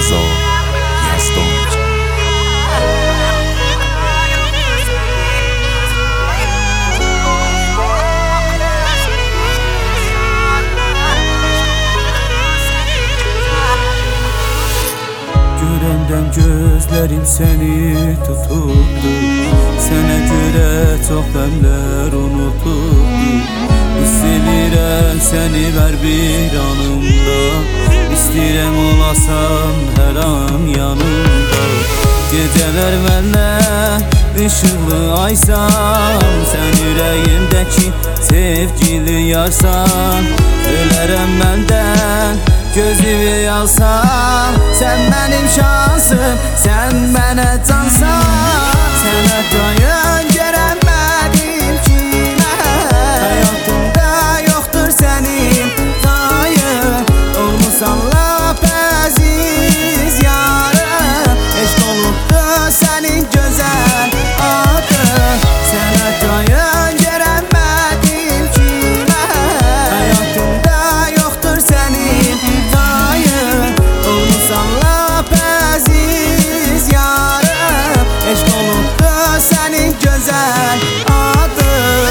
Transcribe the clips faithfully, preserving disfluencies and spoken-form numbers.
Rıza Yazdan. Görəndən gözlərim səni tutubdu, sənə görə çox qəmlər unutubdu. Hiss edirəm səni hər bir anımda, İstəyirəm olasan hər an yanımda. Gecələr mənlə ışıqlı aysan, sən ürəyimdəki sevgili yarsan. Ölərəm məndən gözümü alsan, sən mənim şansım, sən mənə cansan. Sənə dayan görənmədim kimə, həyatımda yoxdur sənin dayın. Olmusan lap əziz yarım, eşq olubdu sənin gözəl adın. Sənə dayan görənmədim kimə, həyatımda yoxdur sənin dayın. Olmusan lap əziz yarım, eşq olubdu sənin gözəl adın.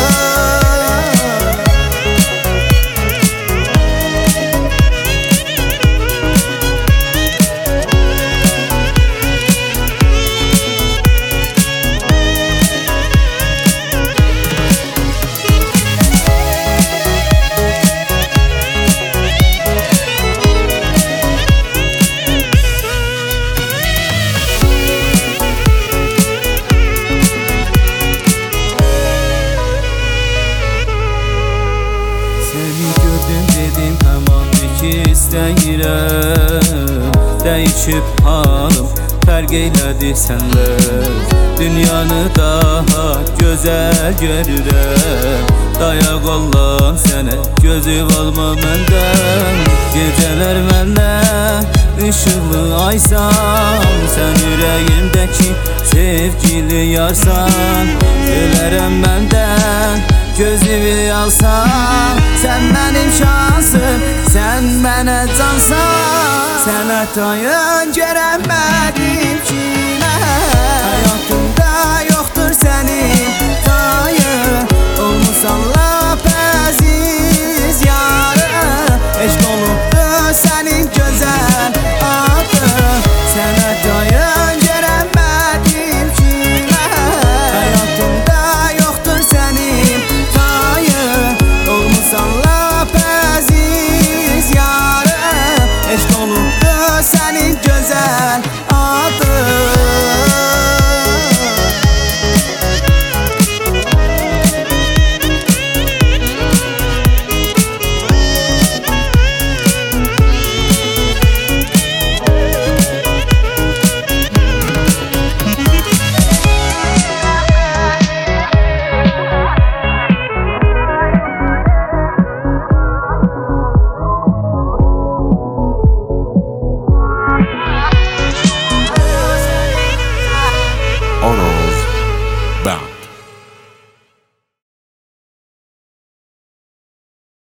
Dedim həman ki istəyirəm, dəyişib halım, fərq eylədi sənlə. Dünyanı daha gözəl görürəm, dayaq olam sənə, gözüm alma məndən. Gecələr mənlə ışıqlı aysan, sən ürəyimdəki sevgili yarsan. Ölərəm məndən gözümü alsan, sən mənim şansım, sən mənə cansan. Sənə tayin görənmədim kimə, həyatımda yoxdur sənin dayın. Olmusan la